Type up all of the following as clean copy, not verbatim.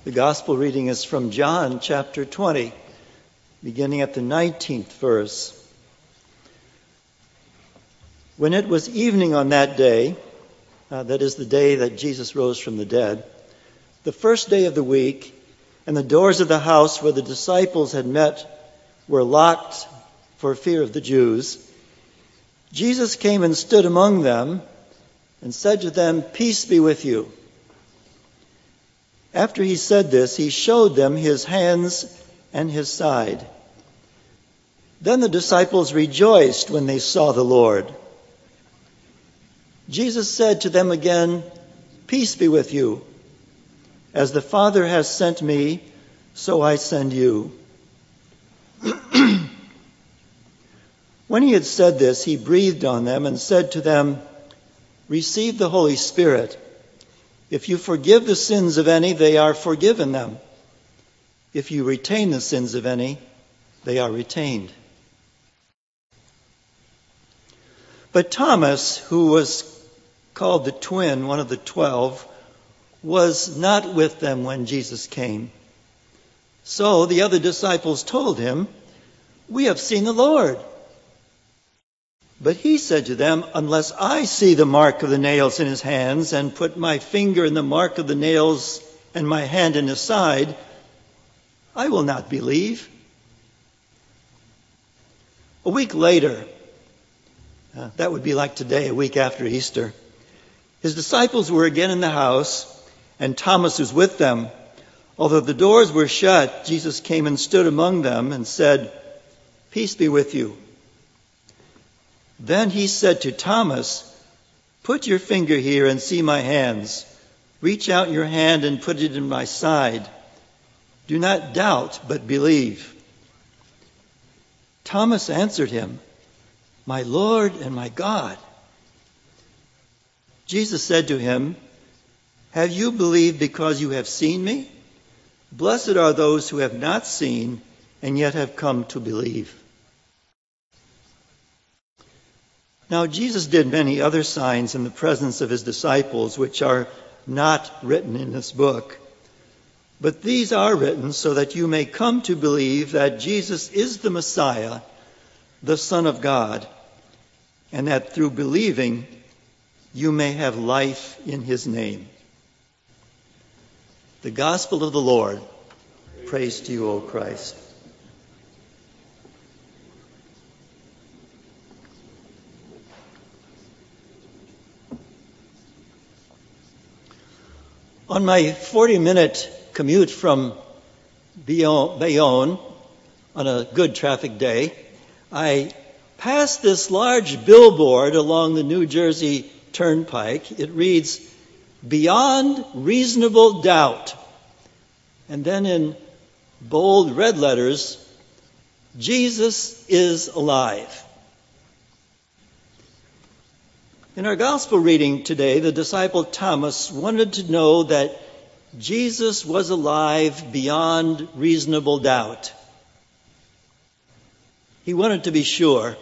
The gospel reading is from John chapter 20, beginning at the 19th verse. When it was evening on that day, that is the day that Jesus rose from the dead, the first day of the week, and the doors of the house where the disciples had met were locked for fear of the Jews, Jesus came and stood among them and said to them, "Peace be with you." After he said this, he showed them his hands and his side. Then the disciples rejoiced when they saw the Lord. Jesus said to them again, "Peace be with you. As the Father has sent me, so I send you." When he had said this, he breathed on them and said to them, "Receive the Holy Spirit. If you forgive the sins of any, they are forgiven them. If you retain the sins of any, they are retained." But Thomas, who was called the twin, one of the 12, was not with them when Jesus came. So the other disciples told him, "We have seen the Lord." But he said to them, "Unless I see the mark of the nails in his hands and put my finger in the mark of the nails and my hand in his side, I will not believe." A week later, that would be like today, a week after Easter, his disciples were again in the house, and Thomas was with them. Although the doors were shut, Jesus came and stood among them and said, "Peace be with you." Then he said to Thomas, "Put your finger here and see my hands. Reach out your hand and put it in my side. Do not doubt, but believe." Thomas answered him, "My Lord and my God." Jesus said to him, "Have you believed because you have seen me? Blessed are those who have not seen and yet have come to believe." Now Jesus did many other signs in the presence of his disciples, which are not written in this book. But these are written so that you may come to believe that Jesus is the Messiah, the Son of God, and that through believing you may have life in his name. The Gospel of the Lord. Praise to you, O Christ. On my 40-minute commute from Bayonne on a good traffic day, I passed this large billboard along the New Jersey Turnpike. It reads, "Beyond reasonable doubt." And then in bold red letters, "Jesus is alive." In our gospel reading today, the disciple Thomas wanted to know that Jesus was alive beyond reasonable doubt. He wanted to be sure.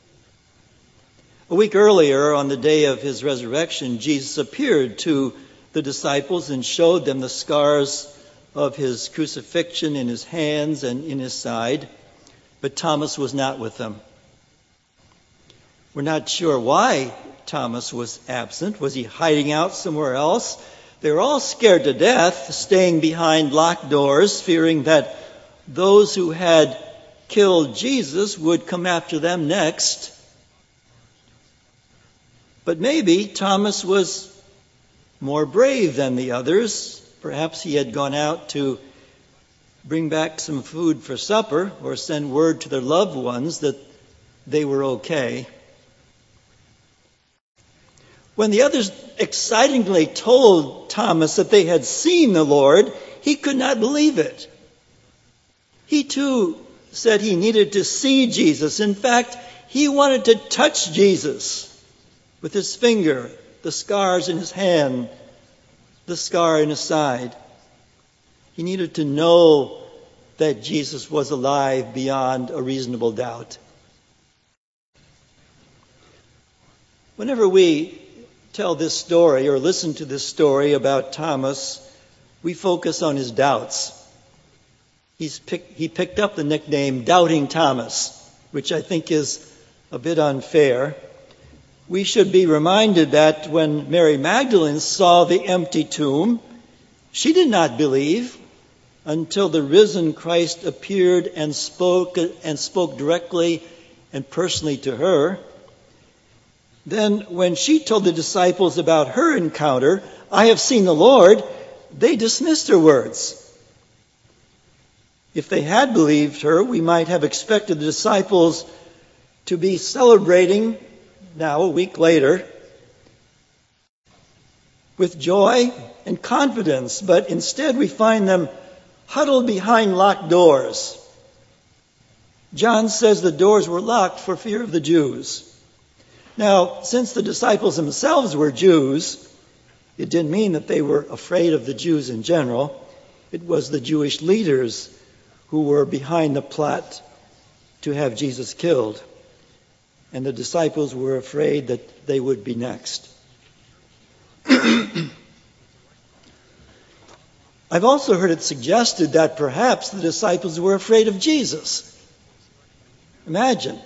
A week earlier, on the day of his resurrection, Jesus appeared to the disciples and showed them the scars of his crucifixion in his hands and in his side, but Thomas was not with them. We're not sure why Thomas was absent. Was he hiding out somewhere else? They were all scared to death, staying behind locked doors, fearing that those who had killed Jesus would come after them next. But maybe Thomas was more brave than the others. Perhaps he had gone out to bring back some food for supper or send word to their loved ones that they were okay. When the others excitingly told Thomas that they had seen the Lord, he could not believe it. He too said he needed to see Jesus. In fact, he wanted to touch Jesus with his finger, the scars in his hand, the scar in his side. He needed to know that Jesus was alive beyond a reasonable doubt. Whenever we tell this story or listen to this story about Thomas, we focus on his doubts. He picked up the nickname Doubting Thomas, which I think is a bit unfair. We should be reminded that when Mary Magdalene saw the empty tomb, she did not believe until the risen Christ appeared and spoke directly and personally to her. Then when she told the disciples about her encounter, "I have seen the Lord," they dismissed her words. If they had believed her, we might have expected the disciples to be celebrating now, a week later, with joy and confidence, but instead we find them huddled behind locked doors. John says the doors were locked for fear of the Jews. Now, since the disciples themselves were Jews, it didn't mean that they were afraid of the Jews in general. It was the Jewish leaders who were behind the plot to have Jesus killed. And the disciples were afraid that they would be next. I've also heard it suggested that perhaps the disciples were afraid of Jesus. Imagine,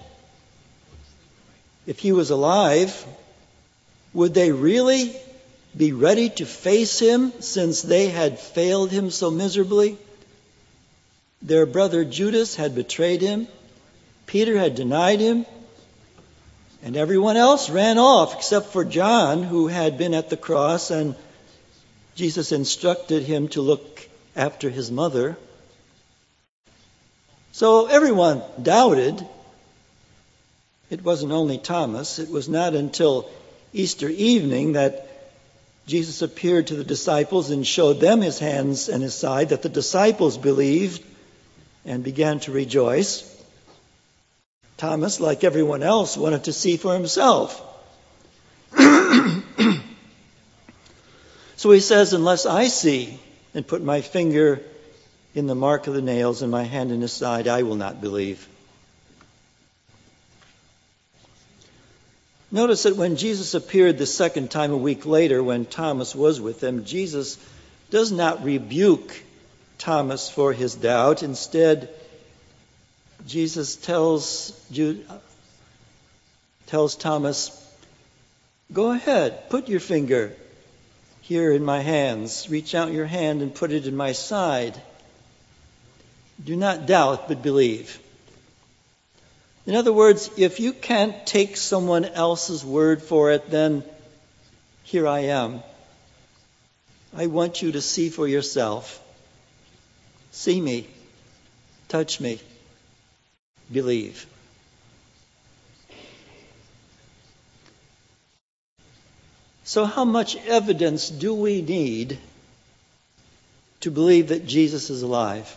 if he was alive, would they really be ready to face him since they had failed him so miserably? Their brother Judas had betrayed him, Peter had denied him, and everyone else ran off except for John, who had been at the cross, and Jesus instructed him to look after his mother. So everyone doubted. It wasn't only Thomas. It was not until Easter evening that Jesus appeared to the disciples and showed them his hands and his side that the disciples believed and began to rejoice. Thomas, like everyone else, wanted to see for himself. So he says, "Unless I see and put my finger in the mark of the nails and my hand in his side, I will not believe." Notice that when Jesus appeared the second time a week later, when Thomas was with them, Jesus does not rebuke Thomas for his doubt. Instead, Jesus tells Thomas, "Go ahead, put your finger here in my hands. Reach out your hand and put it in my side. Do not doubt, but believe." In other words, if you can't take someone else's word for it, then here I am. I want you to see for yourself. See me. Touch me. Believe. So how much evidence do we need to believe that Jesus is alive?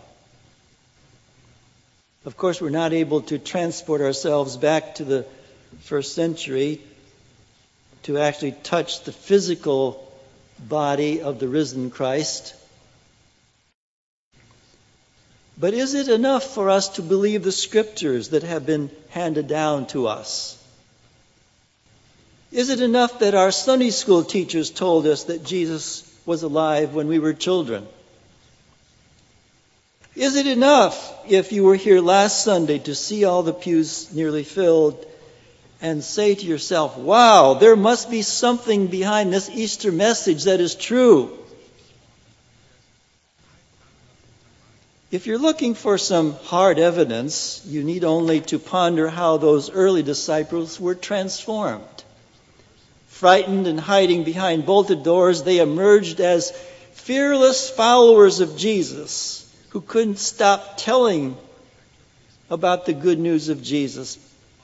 Of course, we're not able to transport ourselves back to the first century to actually touch the physical body of the risen Christ. But is it enough for us to believe the scriptures that have been handed down to us? Is it enough that our Sunday school teachers told us that Jesus was alive when we were children? Is it enough if you were here last Sunday to see all the pews nearly filled and say to yourself, "Wow, there must be something behind this Easter message that is true"? If you're looking for some hard evidence, you need only to ponder how those early disciples were transformed. Frightened and hiding behind bolted doors, they emerged as fearless followers of Jesus who couldn't stop telling about the good news of Jesus.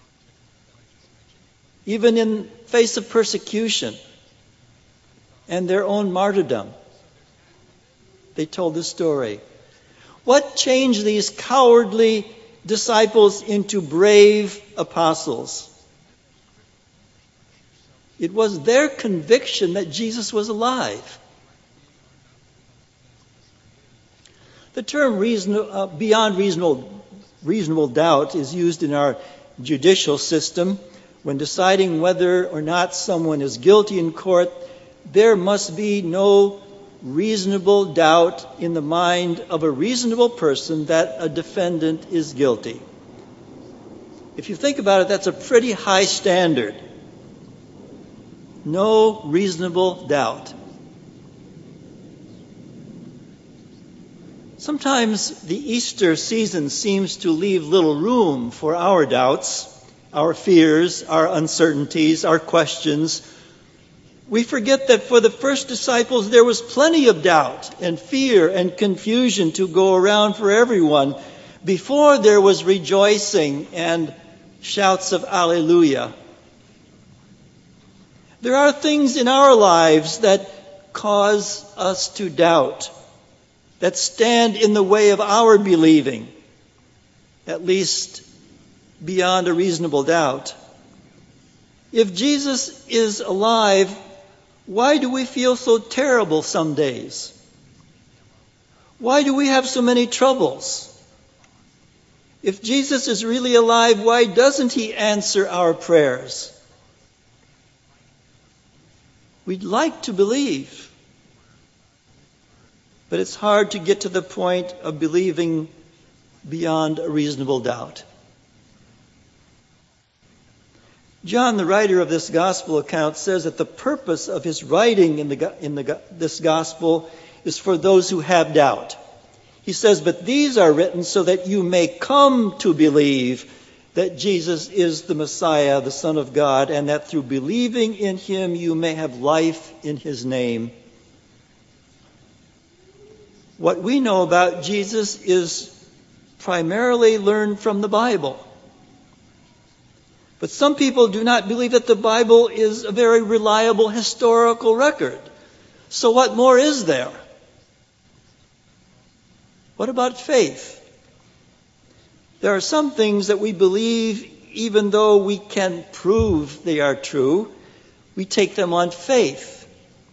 Even in face of persecution and their own martyrdom, they told the story. What changed these cowardly disciples into brave apostles? It was their conviction that Jesus was alive. The term beyond reasonable doubt is used in our judicial system when deciding whether or not someone is guilty in court. There must be no reasonable doubt in the mind of a reasonable person that a defendant is guilty. If you think about it, that's a pretty high standard. No reasonable doubt. Sometimes the Easter season seems to leave little room for our doubts, our fears, our uncertainties, our questions. We forget that for the first disciples there was plenty of doubt and fear and confusion to go around for everyone before there was rejoicing and shouts of Alleluia. There are things in our lives that cause us to doubt, that stand in the way of our believing, at least beyond a reasonable doubt. If Jesus is alive, why do we feel so terrible some days? Why do we have so many troubles? If Jesus is really alive, why doesn't he answer our prayers? We'd like to believe, but it's hard to get to the point of believing beyond a reasonable doubt. John, the writer of this gospel account, says that the purpose of his writing in this gospel is for those who have doubt. He says, "But these are written so that you may come to believe that Jesus is the Messiah, the Son of God, and that through believing in him you may have life in his name." What we know about Jesus is primarily learned from the Bible. But some people do not believe that the Bible is a very reliable historical record. So what more is there? What about faith? There are some things that we believe even though we can prove they are true. We take them on faith.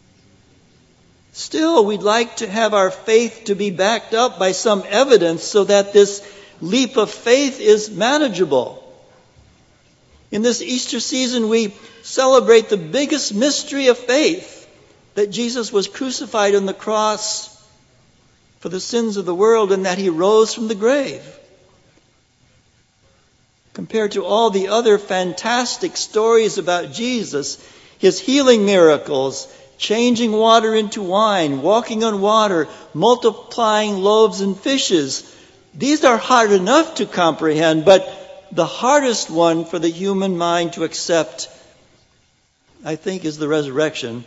Still, we'd like to have our faith to be backed up by some evidence so that this leap of faith is manageable. In this Easter season, we celebrate the biggest mystery of faith, that Jesus was crucified on the cross for the sins of the world and that he rose from the grave. Compared to all the other fantastic stories about Jesus, his healing miracles, changing water into wine, walking on water, multiplying loaves and fishes, these are hard enough to comprehend, but the hardest one for the human mind to accept, I think, is the resurrection.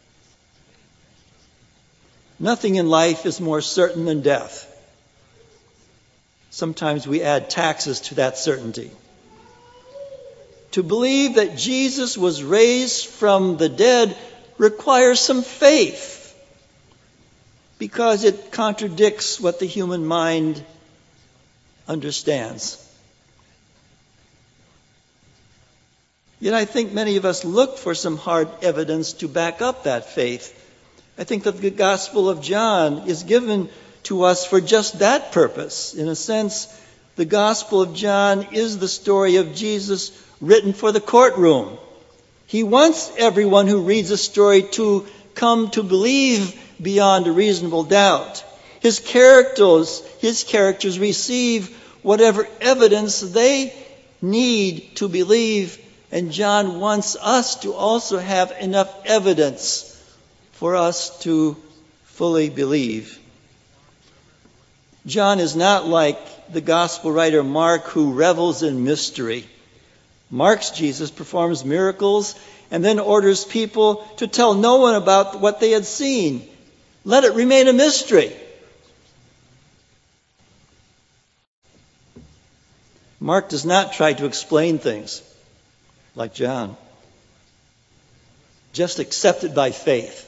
Nothing in life is more certain than death. Sometimes we add taxes to that certainty. To believe that Jesus was raised from the dead requires some faith, because it contradicts what the human mind understands. Yet I think many of us look for some hard evidence to back up that faith. I think that the Gospel of John is given to us for just that purpose. In a sense, the Gospel of John is the story of Jesus written for the courtroom. He wants everyone who reads the story to come to believe beyond a reasonable doubt. His characters receive whatever evidence they need to believe. And John wants us to also have enough evidence for us to fully believe. John is not like the gospel writer Mark, who revels in mystery. Mark's Jesus performs miracles and then orders people to tell no one about what they had seen. Let it remain a mystery. Mark does not try to explain things like John. Just accept it by faith.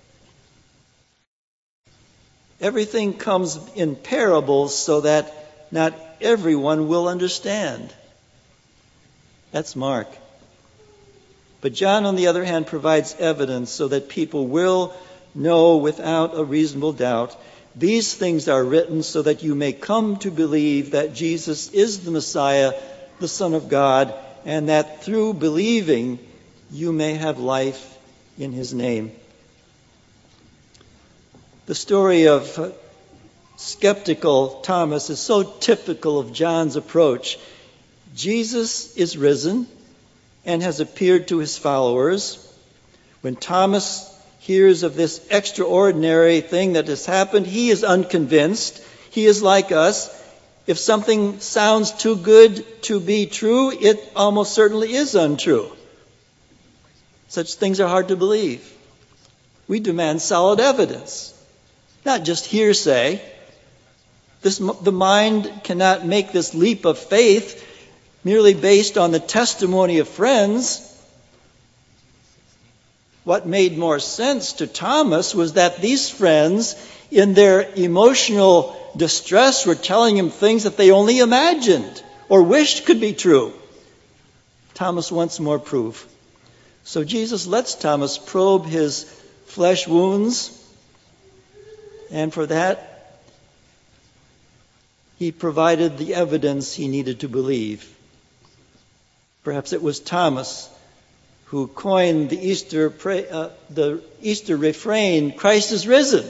Everything comes in parables so that not everyone will understand. That's Mark. But John, on the other hand, provides evidence so that people will know without a reasonable doubt. These things are written so that you may come to believe that Jesus is the Messiah, the Son of God, and that through believing you may have life in his name. The story of skeptical Thomas is so typical of John's approach. Jesus is risen and has appeared to his followers. When Thomas hears of this extraordinary thing that has happened, he is unconvinced. He is like us. If something sounds too good to be true, it almost certainly is untrue. Such things are hard to believe. We demand solid evidence, not just hearsay. The mind cannot make this leap of faith merely based on the testimony of friends. What made more sense to Thomas was that these friends, in their emotional distress, were telling him things that they only imagined or wished could be true. Thomas wants more proof. So Jesus lets Thomas probe his flesh wounds, and for that, he provided the evidence he needed to believe. Perhaps it was Thomas who coined the Easter refrain, "Christ is risen."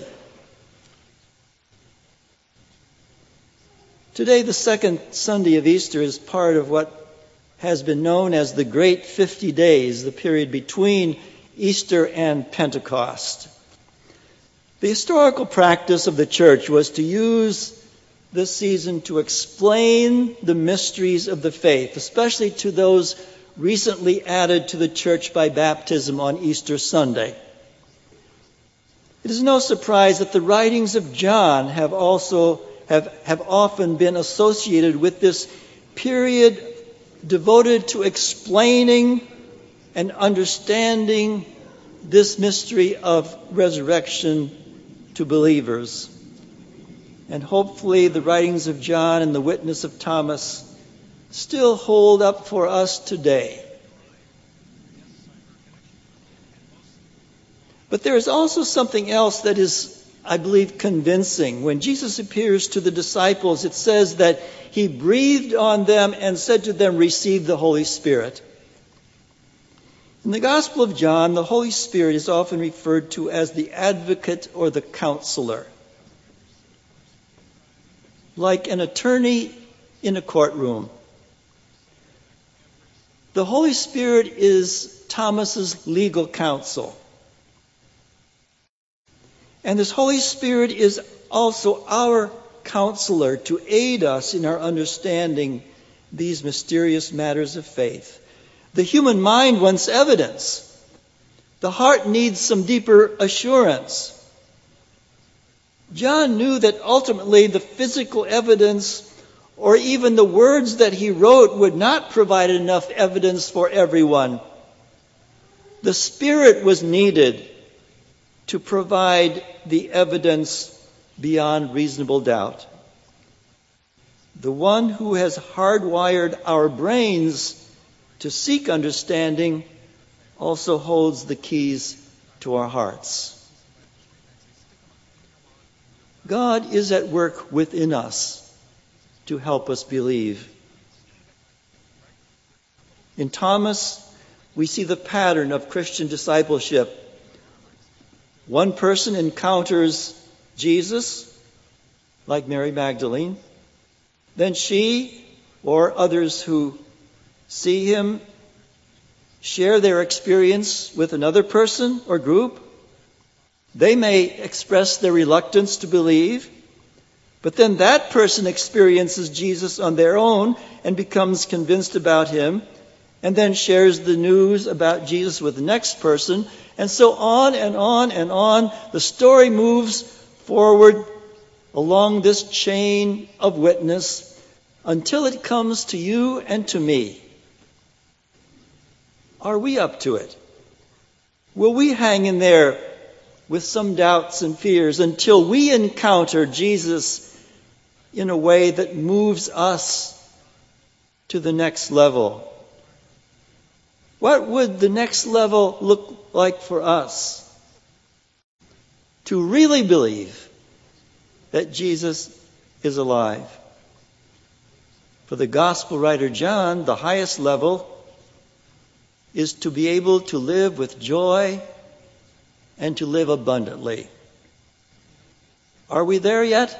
Today, the second Sunday of Easter, is part of what has been known as the Great 50 Days, the period between Easter and Pentecost. The historical practice of the church was to use this season to explain the mysteries of the faith, especially to those recently added to the church by baptism on Easter Sunday. It is no surprise that the writings of John have often been associated with this period devoted to explaining and understanding this mystery of resurrection to believers. And hopefully the writings of John and the witness of Thomas still hold up for us today. But there is also something else that is, I believe, convincing. When Jesus appears to the disciples, it says that he breathed on them and said to them, "Receive the Holy Spirit." In the Gospel of John, the Holy Spirit is often referred to as the advocate or the counselor. Like an attorney in a courtroom. The Holy Spirit is Thomas's legal counsel. And this Holy Spirit is also our counselor to aid us in our understanding these mysterious matters of faith. The human mind wants evidence. The heart needs some deeper assurance. John knew that ultimately the physical evidence or even the words that he wrote would not provide enough evidence for everyone. The Spirit was needed to provide the evidence beyond reasonable doubt. The one who has hardwired our brains to seek understanding also holds the keys to our hearts. God is at work within us to help us believe. In Thomas, we see the pattern of Christian discipleship. One person encounters Jesus, like Mary Magdalene. Then she or others who see him share their experience with another person or group. They may express their reluctance to believe, but then that person experiences Jesus on their own and becomes convinced about him, and then shares the news about Jesus with the next person, and so on and on and on. The story moves forward along this chain of witness until it comes to you and to me. Are we up to it? Will we hang in there with some doubts and fears until we encounter Jesus in a way that moves us to the next level? What would the next level look like for us? To really believe that Jesus is alive. For the gospel writer John, the highest level is to be able to live with joy and to live abundantly. Are we there yet?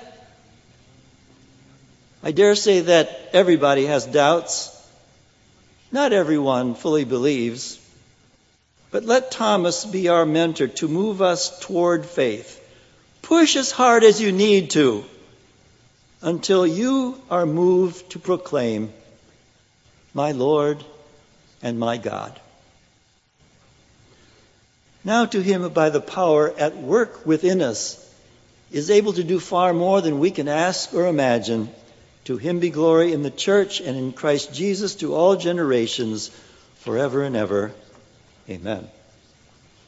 I dare say that everybody has doubts. Not everyone fully believes. But let Thomas be our mentor to move us toward faith. Push as hard as you need to until you are moved to proclaim, my Lord and my God. Now to him who by the power at work within us is able to do far more than we can ask or imagine, to him be glory in the church and in Christ Jesus to all generations, forever and ever. Amen.